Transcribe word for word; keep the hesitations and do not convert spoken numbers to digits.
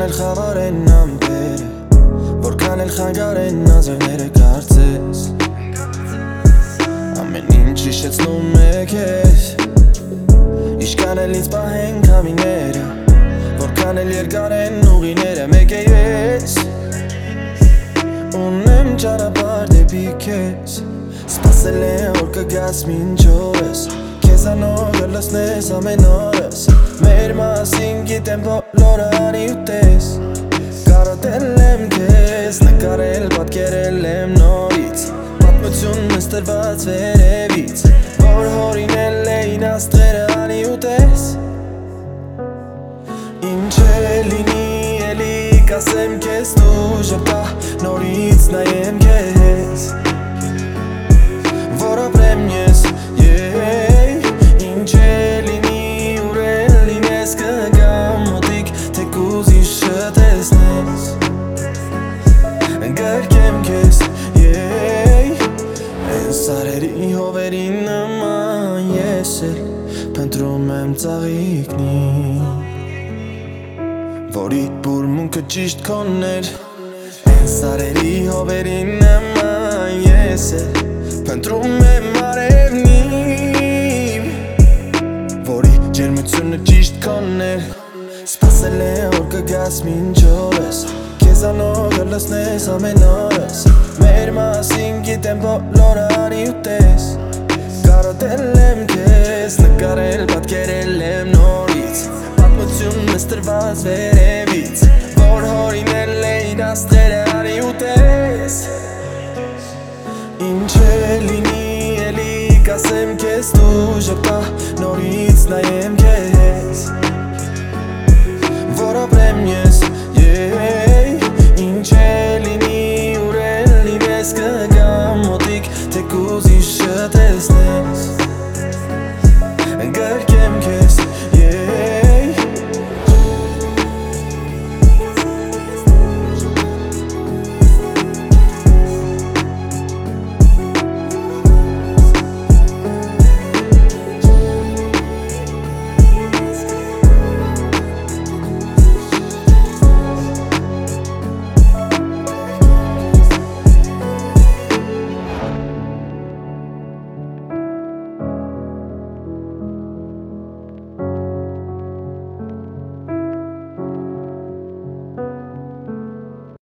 el խավար են ամպերը, որքան էլ խանգար են նազովները կարծես Ամեն ինչ հիշեցնում է քեզ Իշքան էլ ինձ պահեն քամիները Որքան էլ երկար են ուղիները մեկ է ես Ունեմ ճանապարհ դեպի քեզ Սպասել եմ որ կգաս մինչ օրս Քեզանով կլսնես ամեն օրս Մեր մասին գիտեմ բոլորը անի ու տես Կարոտել եմ քեզ, նկարել, պատկերել եմ նորից Պատմություն նստրված վերևից Որ հորինել էին աստղերը անի ու տես Ինչ է լինի էլի կասեմ քեզ դու ժպտա նորից նայեմ քեզ Որ ապրեմ ես Ինչ է լինի ուր էլ լինես կգամ մոտիկ թեկուզ իշը տեսնես Գրկեմ քեզ Են սարերի հովերի նման ես էլ Փնտրում եմ ծաղիկնի Որի բուրմունքը ճիշտ քոններ Են սարերի հովերի նման ես էլ Փնտրում եմ արևնի Որի ջերմությունը ճիշտ քոններ Սպասել եմ որ կգաս մինչ օրս Քեզանով կլսնես ամեն օրս Մեր մասին գիտեմ բոլորը անի ու տես Կարոտել եմ քեզ, նկարել, պատկերել եմ նորից Պատմություն նստրված վերևից Որ հորինել էին աստղերը անի ու տես Ինչ է լինի էլի կասեմ քեզ դու ժպտա նորից նայեմ քեզ Որ ապրեմ ես Ինչ է լինի ուր էլ լինես կգամ մոտիկ թեկուզ իշը տեսնես